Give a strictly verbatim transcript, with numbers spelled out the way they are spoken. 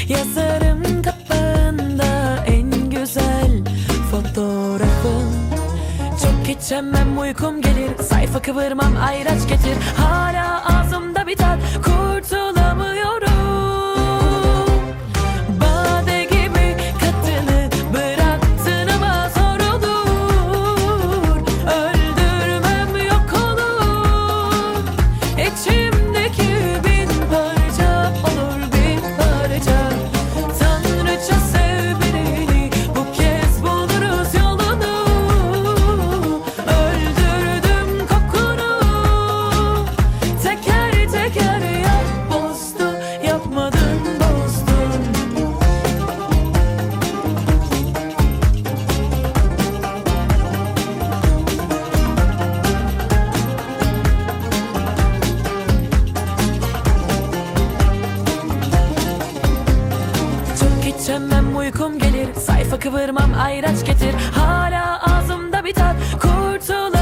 Yazarım kapağında en güzel fotoğrafın. Çok içemem uykum gelir, sayfa kıvırmam ayraç getir. Hala ağzımda bir tat, kurtulamıyorum. Bade gibi katını bıraktın ama zor olur. Öldürmem yok olur. İçimdeki bin parça olur bin parça. Tanrıça sev beni, bu kez buluruz yolunu. Öldürdüm kokunu. Teker teker yap bozdu, yapmadın bozdun. Çok içemem uykum gelir, sayfa kıvırmam ayraç getir. Hala ağzımda bir tat, kurtul